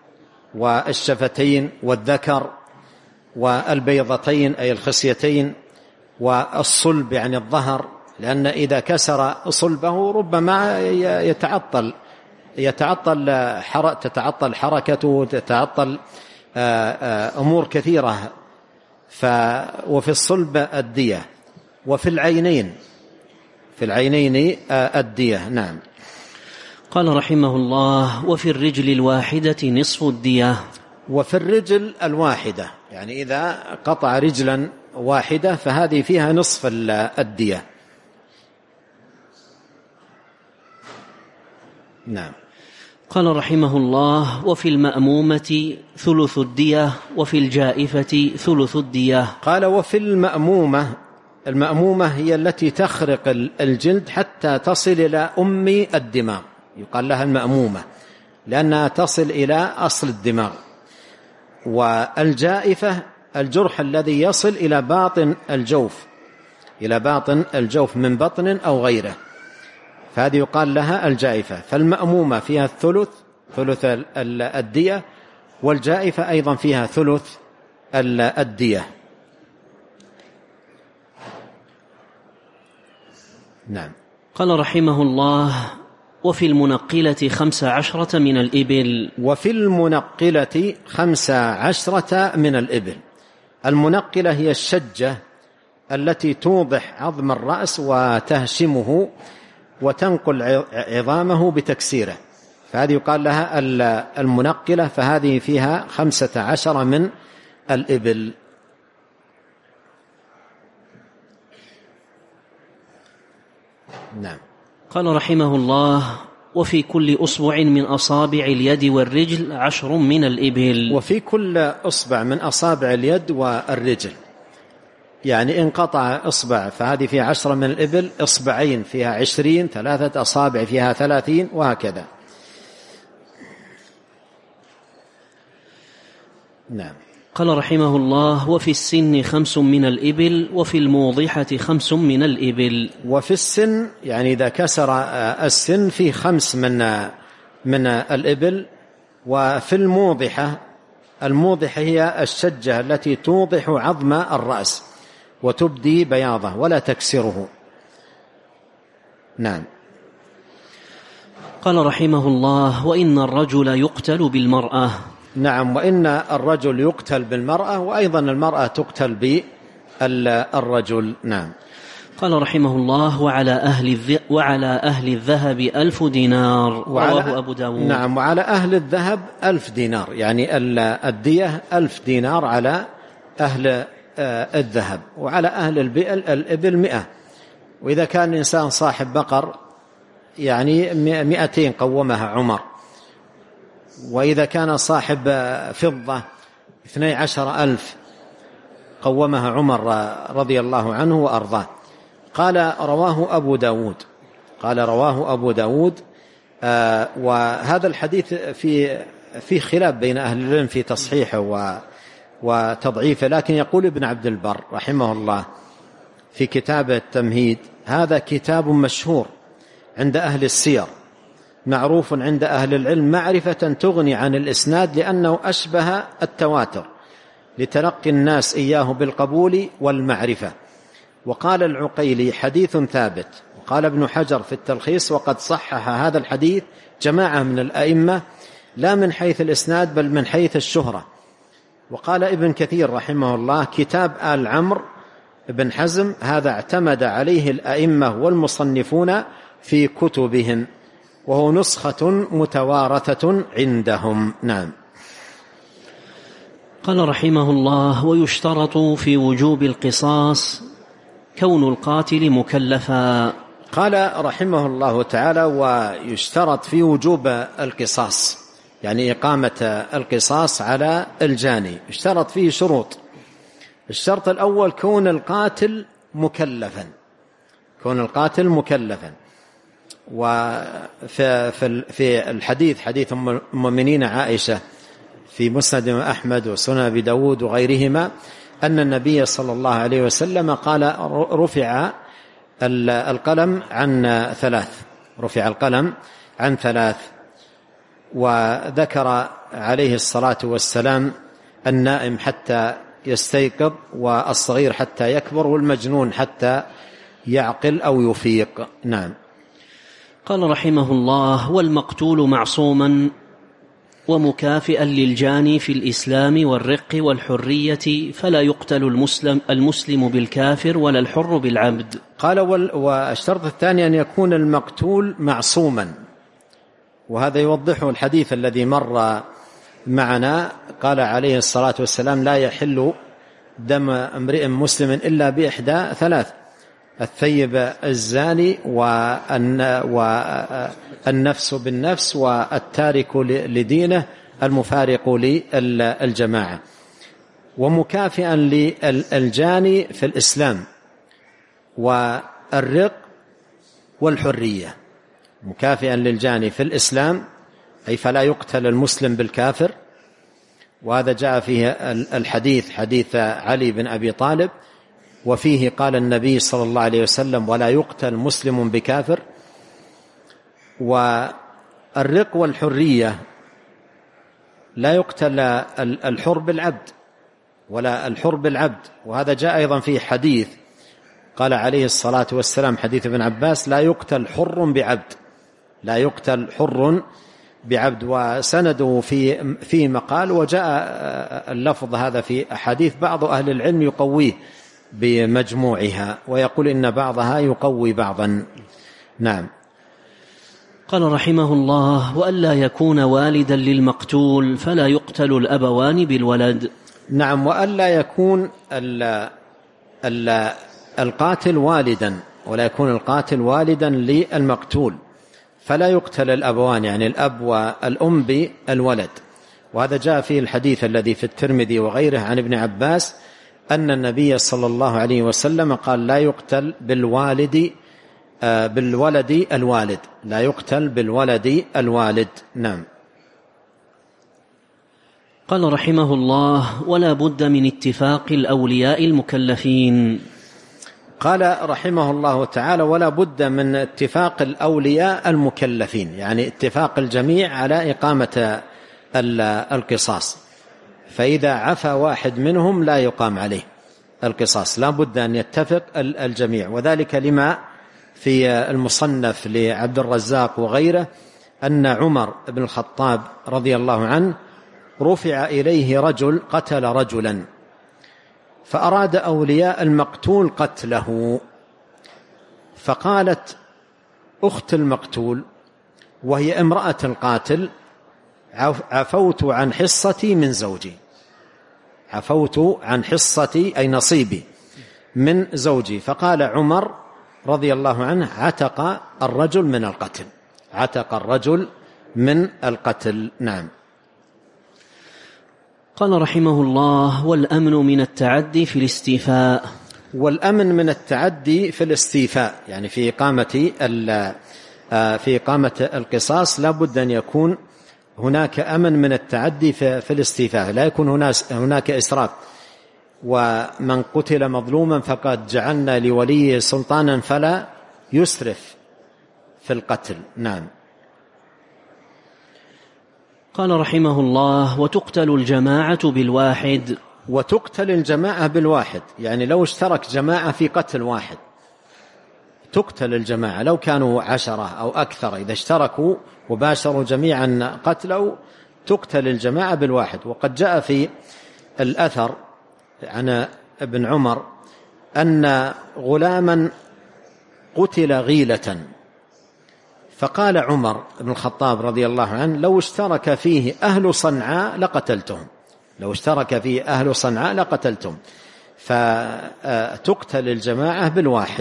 والشفتين والذكر والبيضتين أي الخصيتين، والصلب يعني الظهر، لأن إذا كسر صلبه ربما يتعطل يتعطل تتعطل حركته، تتعطل أمور كثيرة. ف وفي الصلب الدية، وفي العينين في العينين الدية. نعم. قال رحمه الله: وفي الرجل الواحدة نصف الدية. وفي الرجل الواحدة، يعني إذا قطع رجلا واحدة فهذه فيها نصف الدية. نعم. قال رحمه الله: وفي المأمومة ثلث الدية وفي الجائفة ثلث الدية. قال: وفي المأمومة، المأمومة هي التي تخرق الجلد حتى تصل إلى أم الدماغ، يقال لها المأمومة لأنها تصل إلى أصل الدماغ. والجائفة الجرح الذي يصل إلى باطن الجوف، إلى باطن الجوف من بطن أو غيره، فهذه يقال لها الجائفة. فالمأمومة فيها الثلث، ثلث الدية، والجائفة أيضا فيها ثلث الدية. نعم. قال رحمه الله: وفي المنقلة خمس عشرة من الإبل. وفي المنقلة خمس عشرة من الإبل. المنقلة هي الشجة التي توضح عظم الرأس وتهشمه وتنقل عظامه بتكسيره، فهذه يقال لها المنقلة، فهذه فيها خمسة عشر من الإبل. نعم. قال رحمه الله: وفي كل أصبع من أصابع اليد والرجل عشر من الإبل. وفي كل أصبع من أصابع اليد والرجل، يعني إن قطع إصبع فهذه فيها عشرة من الإبل، إصبعين فيها عشرين، ثلاثة أصابع فيها ثلاثين، وهكذا. نعم. قال رحمه الله: وفي السن خمس من الإبل وفي الموضحة خمس من الإبل. وفي السن يعني إذا كسر السن فيه خمس من من الإبل. وفي الموضحة، الموضحة هي الشجة التي توضح عظم الرأس وتبدي بياضه ولا تكسره. نعم. قال رحمه الله: وإن الرجل يقتل بالمرأة. نعم. وإن الرجل يقتل بالمرأة، وأيضا المرأة تقتل بالرجل. نعم. قال رحمه الله: وعلى أهل, الذ... وعلى أهل الذهب ألف دينار. رواه أبو داود. نعم. وعلى أهل الذهب ألف دينار، يعني الدية ألف دينار على أهل الذهب. وعلى أهل الإبل مئة. وإذا كان الإنسان صاحب بقر يعني مئتين قومها عمر. وإذا كان صاحب فضة اثني عشر ألف قومها عمر رضي الله عنه وأرضاه. قال رواه أبو داود قال رواه أبو داود آه وهذا الحديث في في خلاف بين أهل العلم في تصحيحه وتضعيفه، لكن يقول ابن عبد البر رحمه الله في كتاب التمهيد: هذا كتاب مشهور عند أهل السير، معروف عند أهل العلم معرفة تغني عن الإسناد، لأنه أشبه التواتر لتلقي الناس إياه بالقبول والمعرفة. وقال العقيلي: حديث ثابت. وقال ابن حجر في التلخيص: وقد صحح هذا الحديث جماعة من الأئمة، لا من حيث الإسناد بل من حيث الشهرة. وقال ابن كثير رحمه الله: كتاب آل عمرو بن حزم هذا اعتمد عليه الأئمة والمصنفون في كتبهم، وهو نسخة متوارثة عندهم. نعم. قال رحمه الله: ويشترط في وجوب القصاص كون القاتل مكلفا. قال رحمه الله تعالى: ويشترط في وجوب القصاص، يعني إقامة القصاص على الجاني، يشترط فيه شروط. الشرط الأول كون القاتل مكلفا، كون القاتل مكلفا. وفي في الحديث حديث أم المؤمنين عائشة في مسند أحمد وسنن أبي داود وغيرهما أن النبي صلى الله عليه وسلم قال: رفع القلم عن ثلاث رفع القلم عن ثلاث وذكر عليه الصلاة والسلام النائم حتى يستيقظ، والصغير حتى يكبر، والمجنون حتى يعقل أو يفيق. نعم. قال رحمه الله: والمقتول معصوما ومكافئا للجاني في الإسلام والرق والحرية، فلا يقتل المسلم, المسلم بالكافر ولا الحر بالعبد. قال: والشرط الثاني أن يكون المقتول معصوما، وهذا يوضحه الحديث الذي مر معنا قال عليه الصلاة والسلام لا يحل دم امرئ مسلم إلا بإحدى ثلاث: الثيب الزاني والنفس بالنفس والتارك لدينه المفارق للجماعة. ومكافئا للجاني في الإسلام والرق والحرية. مكافئا للجاني في الإسلام أي فلا يقتل المسلم بالكافر، وهذا جاء فيه الحديث حديث علي بن أبي طالب، وفيه قال النبي صلى الله عليه وسلم ولا يقتل مسلم بكافر. والرق والحرية لا يقتل الحر بالعبد ولا الحر بالعبد، وهذا جاء أيضا في حديث قال عليه الصلاة والسلام حديث ابن عباس لا يقتل حر بعبد، لا يقتل حر بعبد، وسنده في في مقال، وجاء اللفظ هذا في أحاديث بعض أهل العلم يقويه بمجموعها، ويقول إن بعضها يقوي بعضا. نعم. قال رحمه الله: وألا يكون والدا للمقتول فلا يقتل الأبوان بالولد. نعم، وألا يكون ال ال القاتل والدا، ولا يكون القاتل والدا للمقتول فلا يقتل الأبوان، يعني الأب والأم بالولد. وهذا جاء في الحديث الذي في الترمذي وغيره عن ابن عباس أن النبي صلى الله عليه وسلم قال لا يقتل بالوالد بالولد الوالد، لا يقتل بالولد الوالد. نعم. قال رحمه الله: ولا بد من اتفاق الأولياء المكلفين. قال رحمه الله تعالى: ولا بد من اتفاق الأولياء المكلفين، يعني اتفاق الجميع على إقامة القصاص، فإذا عفى واحد منهم لا يقام عليه القصاص، لا بد أن يتفق الجميع. وذلك لما في المصنف لعبد الرزاق وغيره أن عمر بن الخطاب رضي الله عنه رفع إليه رجل قتل رجلا، فأراد أولياء المقتول قتله، فقالت أخت المقتول وهي امرأة القاتل: عفوت عن حصتي من زوجي، عفوت عن حصتي أي نصيبي من زوجي. فقال عمر رضي الله عنه: عتق الرجل من القتل، عتق الرجل من القتل. نعم. قال رحمه الله: والأمن من التعدي في الاستيفاء. والأمن من التعدي في الاستيفاء، يعني في إقامة في إقامة القصاص لا بد أن يكون هناك أمن من التعدي في الاستيفاء، لا يكون هناك إسراف. ومن قتل مظلوما فقد جعلنا لوليه سلطانا فلا يسرف في القتل. نعم. قال رحمه الله: وتقتل الجماعة بالواحد. وتقتل الجماعة بالواحد، يعني لو اشترك جماعة في قتل واحد تقتل الجماعة، لو كانوا عشرة أو أكثر إذا اشتركوا وباشروا جميعا قتلوا تقتل الجماعة بالواحد. وقد جاء في الأثر عن ابن عمر أن غلاما قتل غيلة، فقال عمر بن الخطاب رضي الله عنه: لو اشترك فيه أهل صنعاء لقتلتهم، لو اشترك فيه أهل صنعاء لقتلتهم. فتقتل الجماعة بالواحد.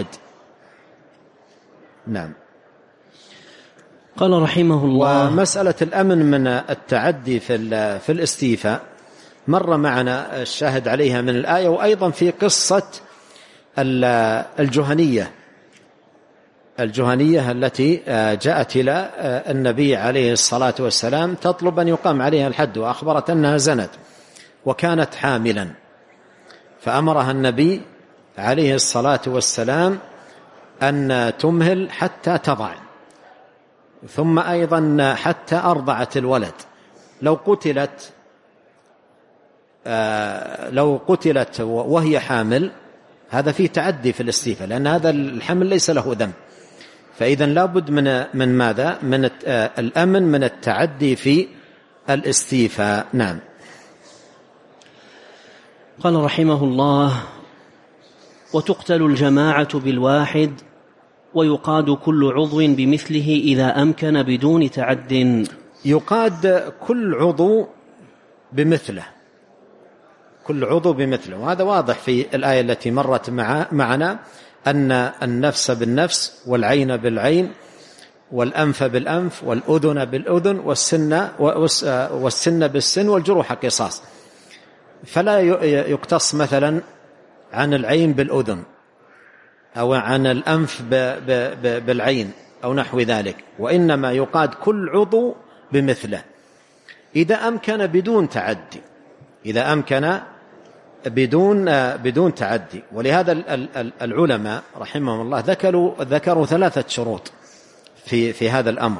نعم. قال رحمه الله: ومسألة الأمن من التعدي في في الاستيفاء مر معنا الشاهد عليها من الآية، وأيضا في قصة الجهنية الجهنية التي جاءت إلى النبي عليه الصلاة والسلام تطلب أن يقام عليها الحد، وأخبرت أنها زنت وكانت حاملا، فأمرها النبي عليه الصلاة والسلام أن تمهل حتى تضع، ثم أيضا حتى أرضعت الولد. لو قتلت لو قتلت وهي حامل هذا فيه تعدي في الاستيفاء، لأن هذا الحمل ليس له ذنب. فإذا لابد من من ماذا؟ من الأمن من التعدي في الاستيفاء. نعم. قال رحمه الله: وتقتل الجماعة بالواحد، ويقاد كل عضو بمثله إذا أمكن بدون تعد. يقاد كل عضو بمثله، كل عضو بمثله. وهذا واضح في الآية التي مرت مع معنا أن النفس بالنفس والعين بالعين والأنف بالأنف والأذن بالأذن والسن والسن بالسن والجروح قصاص. فلا يقتص مثلا عن العين بالأذن أو عن الأنف بالعين أو نحو ذلك، وإنما يقاد كل عضو بمثله إذا أمكن بدون تعدي، إذا أمكن بدون بدون تعدي. ولهذا العلماء رحمهم الله ذكروا ذكروا ثلاثة شروط في في هذا الأمر.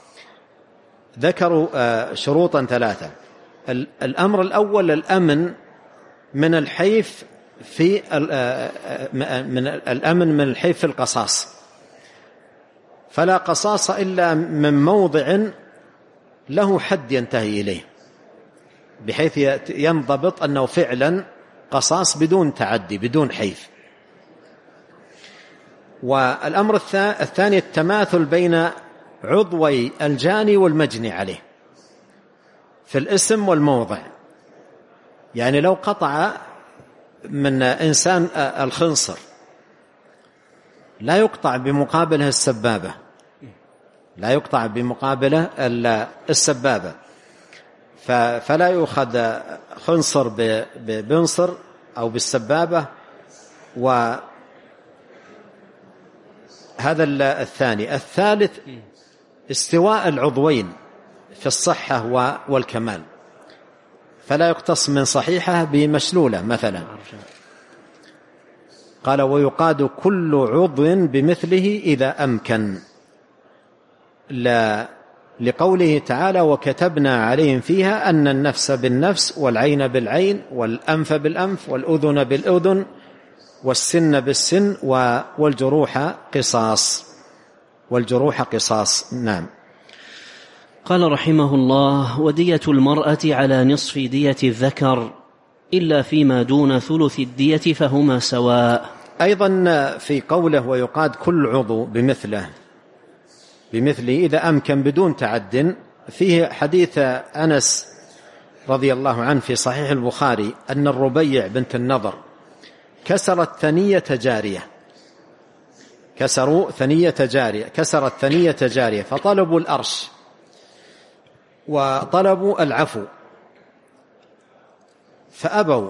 ذكروا شروطا ثلاثة. الأمر الأول الأمن من الحيف في من الأمن من الحيف في القصاص، فلا قصاص إلا من موضع له حد ينتهي إليه، بحيث ينضبط أنه فعلا قصاص بدون تعدي بدون حيف. والأمر الثاني التماثل بين عضوي الجاني والمجني عليه في الاسم والموضع. يعني لو قطع من إنسان الخنصر لا يقطع بمقابله السبابة، لا يقطع بمقابله السبابة، فلا يؤخذ خنصر ببنصر أو بالسبابة. وهذا الثاني. الثالث استواء العضوين في الصحة والكمال، فلا يقتص من صحيحة بمشلولة مثلا. قال ويقاد كل عضو بمثله إذا أمكن، لا لقوله تعالى وكتبنا عليهم فيها أن النفس بالنفس والعين بالعين والأنف بالأنف والأذن بالأذن والسن بالسن والجروح قصاص، والجروح قصاص. نعم. قال رحمه الله ودية المرأة على نصف دية الذكر إلا فيما دون ثلث الدية فهما سواء. أيضا في قوله ويقاد كل عضو بمثله بمثله إذا أمكن بدون تعد، فيه حديث أنس رضي الله عنه في صحيح البخاري أن الربيع بنت النضر كسرت ثنية جارية كسروا ثنية جارية كسرت ثنية جارية فطلبوا الأرش وطلبوا العفو فأبوا،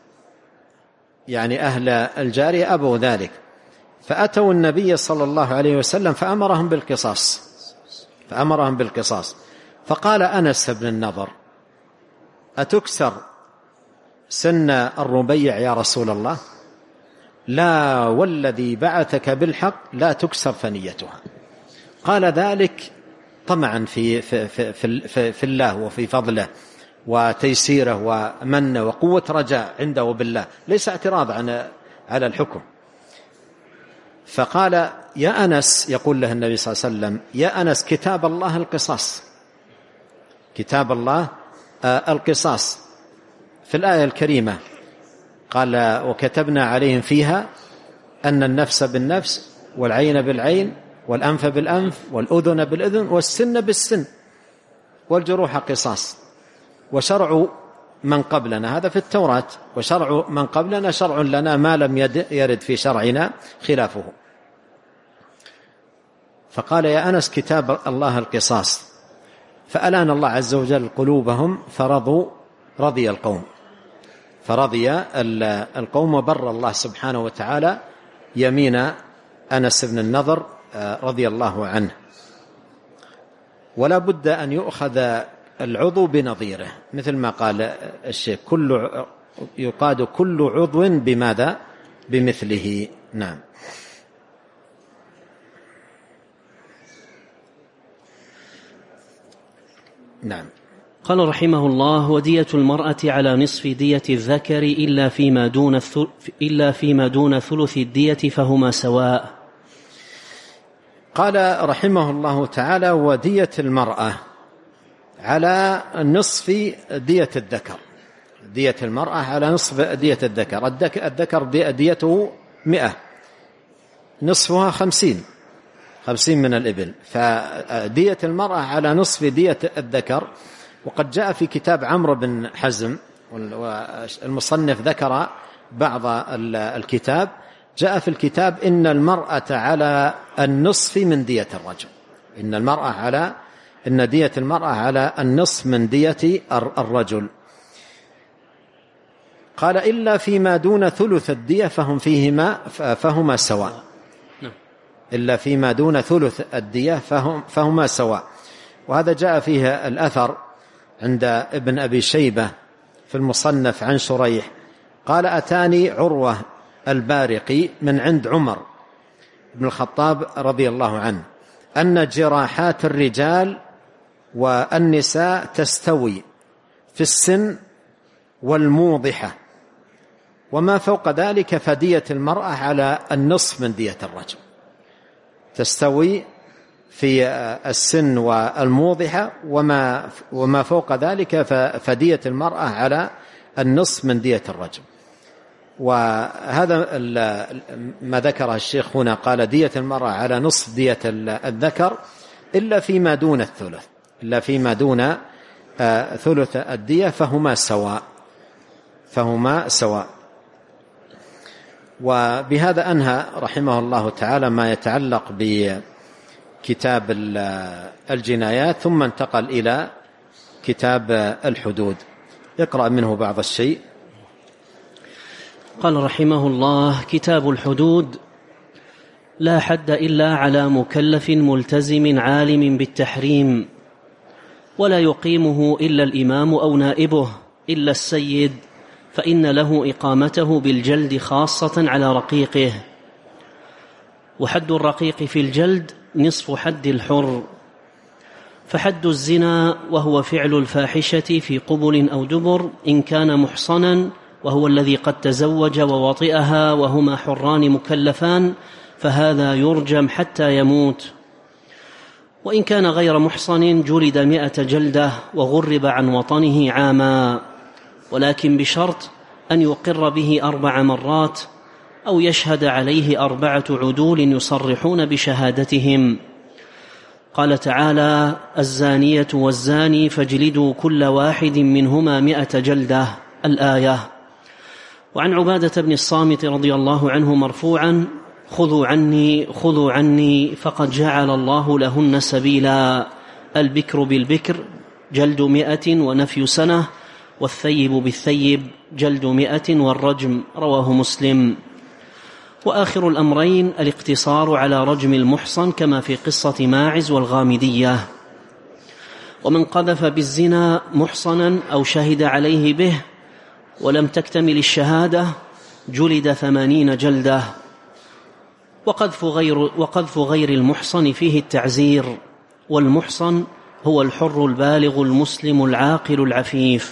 يعني أهل الجارية أبوا ذلك، فأتوا النبي صلى الله عليه وسلم فأمرهم بالقصاص فأمرهم بالقصاص فقال أنس بن النضر أتكسر سن الربيع يا رسول الله؟ لا والذي بعثك بالحق لا تكسر ثنيتها. قال ذلك طمعا في, في, في, في, في الله وفي فضله وتيسيره ومنه وقوة رجاء عنده بالله، ليس اعتراض على الحكم. فقال يا أنس، يقول له النبي صلى الله عليه وسلم يا أنس كتاب الله القصاص، كتاب الله القصاص. في الآية الكريمة قال وكتبنا عليهم فيها أن النفس بالنفس والعين بالعين والأنف بالأنف والأذن بالأذن والسن بالسن والجروح قصاص. وشرع من قبلنا هذا في التوراة، وشرع من قبلنا شرع لنا ما لم يرد في شرعنا خلافه. فقال يا أنس كتاب الله القصاص، فألان الله عز وجل قلوبهم فرضوا رضي القوم فرضي القوم وبر الله سبحانه وتعالى يمين أنس بن النضر رضي الله عنه. ولا بد أن يؤخذ العضو بنظيره، مثل ما قال الشيخ كل يقاد كل عضو بماذا؟ بمثله. نعم. نعم. قال رحمه الله ودية المرأة على نصف دية الذكر إلا فيما دون إلا فيما دون ثلث الدية فهما سواء. قال رحمه الله تعالى ودية المرأة على نصف دية الذكر، دية المرأة على نصف دية الذكر. الذكر ديته مئة، نصفها خمسين خمسين من الإبل، فدية المرأة على نصف دية الذكر وقد جاء في كتاب عمرو بن حزم، والمصنف ذكر بعض الكتاب، جاء في الكتاب إن المرأة على النصف من دية الرجل، إن المرأة على إن دية المرأة على النصف من دية الرجل. قال إلا فيما دون ثلث الدية فهم فيهما فهما سواء، إلا فيما دون ثلث الدية فهم فهما سواء. وهذا جاء فيه الأثر عند ابن أبي شيبة في المصنف عن شريح قال أتاني عروة البارقي من عند عمر بن الخطاب رضي الله عنه أن جراحات الرجال والنساء تستوي في السن والموضحة، وما فوق ذلك فدية المرأة على النصف من دية الرجل. تستوي في السن والموضحة، وما وما فوق ذلك فدية المرأة على النصف من دية الرجل. وهذا ما ذكره الشيخ هنا، قال دية المرأة على نصف دية الذكر إلا فيما دون الثلث، إلا فيما دون ثلث الدية فهما سواء، فهما سواء. وبهذا أنهى رحمه الله تعالى ما يتعلق بكتاب الجنايات، ثم انتقل إلى كتاب الحدود. اقرأ منه بعض الشيء. قال رحمه الله: كتاب الحدود: لا حد إلا على مكلف ملتزم عالم بالتحريم، ولا يقيمه إلا الإمام أو نائبه إلا السيد، فإن له إقامته بالجلد خاصة على رقيقه. وحد الرقيق في الجلد نصف حد الحر. فحد الزنا وهو فعل الفاحشة في قبل أو دبر إن كان محصنا، وهو الذي قد تزوج ووطئها وهما حران مكلفان، فهذا يرجم حتى يموت. وإن كان غير محصن جلد مئة جلدة وغرب عن وطنه عاما، ولكن بشرط أن يقر به أربع مرات أو يشهد عليه أربعة عدول يصرحون بشهادتهم. قال تعالى: الزانية والزاني فاجلدوا كل واحد منهما مئة جلدة، الآية. وعن عبادة بن الصامت رضي الله عنه مرفوعا: خذوا عني خذوا عني فقد جعل الله لهن سبيلا، البكر بالبكر جلد مئة ونفي سنة، والثيب بالثيب جلد مئة والرجم، رواه مسلم. وآخر الأمرين الاقتصار على رجم المحصن كما في قصة ماعز والغامدية. ومن قذف بالزنا محصنا أو شهد عليه به ولم تكتمل الشهادة جلد ثمانين جلدة. وقذف غير, وقذف غير المحصن فيه التعزير، والمحصن هو الحر البالغ المسلم العاقل العفيف.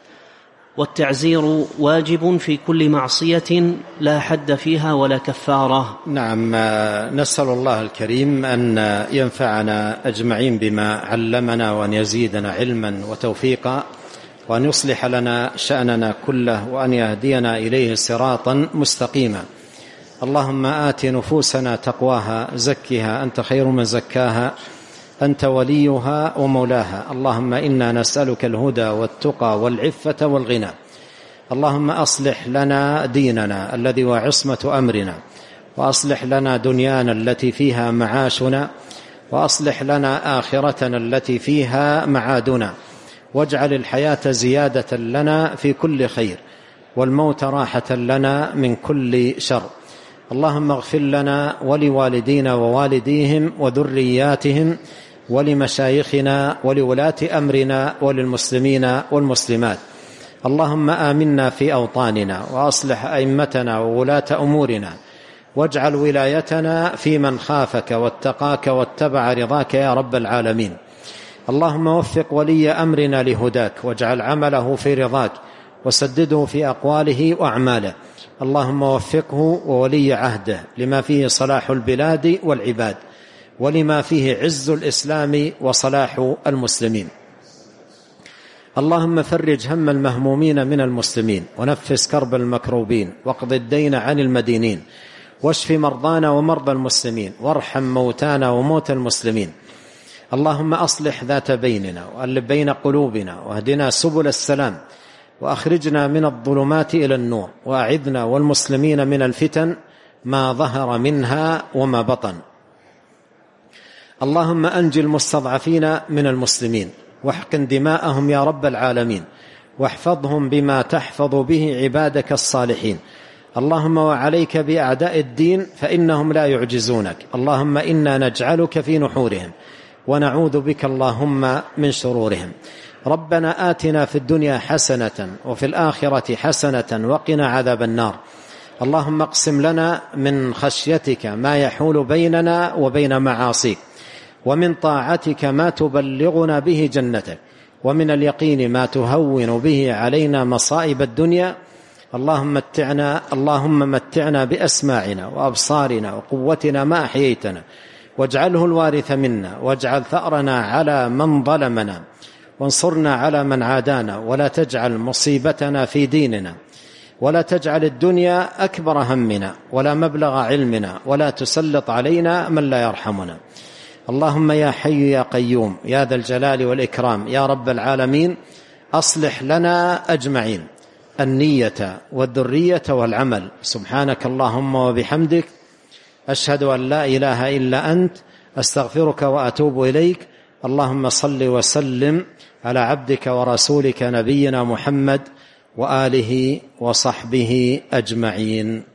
والتعزير واجب في كل معصية لا حد فيها ولا كفارة. نعم، نسأل الله الكريم أن ينفعنا أجمعين بما علمنا، وأن يزيدنا علما وتوفيقا، وأن يصلح لنا شأننا كله، وأن يهدينا إليه صراطا مستقيما. اللهم آت نفوسنا تقواها، زكها أنت خير من زكاها، أنت وليها ومولاها. اللهم إنا نسألك الهدى والتقى والعفة والغنى. اللهم أصلح لنا ديننا الذي هو عصمة أمرنا، وأصلح لنا دنيانا التي فيها معاشنا، وأصلح لنا آخرتنا التي فيها معادنا، واجعل الحياة زيادة لنا في كل خير، والموت راحة لنا من كل شر. اللهم اغفر لنا ولوالدينا ووالديهم وذرياتهم ولمشايخنا ولولاة أمرنا وللمسلمين والمسلمات. اللهم آمنا في أوطاننا، وأصلح أئمتنا وولاة أمورنا، واجعل ولايتنا في من خافك واتقاك واتبع رضاك يا رب العالمين. اللهم وفق ولي أمرنا لهداك، واجعل عمله في رضاك، وسدده في أقواله وأعماله. اللهم وفقه وولي عهده لما فيه صلاح البلاد والعباد، ولما فيه عز الإسلام وصلاح المسلمين. اللهم فرج هم المهمومين من المسلمين، ونفس كرب المكروبين، واقض الدين عن المدينين، واشف مرضانا ومرضى المسلمين، وارحم موتانا وموتى المسلمين. اللهم أصلح ذات بيننا وألف بين قلوبنا واهدنا سبل السلام وأخرجنا من الظلمات إلى النور وأعذنا والمسلمين من الفتن ما ظهر منها وما بطن. اللهم أنج المستضعفين من المسلمين واحقن دماءهم يا رب العالمين واحفظهم بما تحفظ به عبادك الصالحين. اللهم وعليك بأعداء الدين فإنهم لا يعجزونك. اللهم إنا نجعلك في نحورهم ونعوذ بك اللهم من شرورهم. ربنا آتنا في الدنيا حسنة وفي الآخرة حسنة وقنا عذاب النار. اللهم اقسم لنا من خشيتك ما يحول بيننا وبين معاصيك ومن طاعتك ما تبلغنا به جنتك ومن اليقين ما تهون به علينا مصائب الدنيا. اللهم متعنا اللهم متعنا بأسماعنا وأبصارنا وقوتنا ما أحييتنا واجعله الوارث منا واجعل ثأرنا على من ظلمنا وانصرنا على من عادانا ولا تجعل مصيبتنا في ديننا ولا تجعل الدنيا أكبر همنا ولا مبلغ علمنا ولا تسلط علينا من لا يرحمنا. اللهم يا حي يا قيوم يا ذا الجلال والإكرام يا رب العالمين أصلح لنا أجمعين النية والذرية والعمل. سبحانك اللهم وبحمدك أشهد أن لا إله إلا أنت أستغفرك وأتوب إليك. اللهم صل وسلم على عبدك ورسولك نبينا محمد وآله وصحبه أجمعين.